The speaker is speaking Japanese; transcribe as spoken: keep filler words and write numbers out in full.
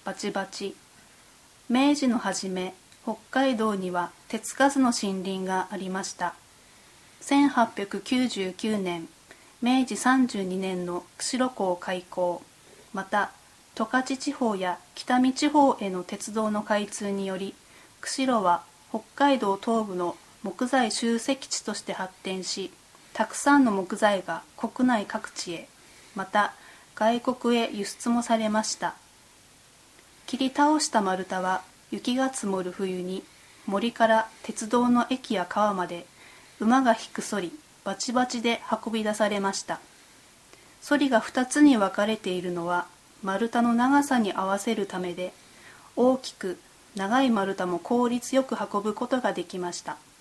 バチバチ。明治の初め、北海道には手つかずの森林がありました。せんはっぴゃくきゅうじゅうきゅうねん、明治さんじゅうにねんの釧路港開港、また十勝地方や北見地方への鉄道の開通により、釧路は北海道東部の木材集積地として発展し、たくさんの木材が国内各地へ、また外国へ輸出もされました。切り倒した丸太は雪が積もる冬に森から鉄道の駅や川まで馬が引くソリ、バチバチで運び出されました。ソリが二つに分かれているのは丸太の長さに合わせるためで、大きく長い丸太も効率よく運ぶことができました。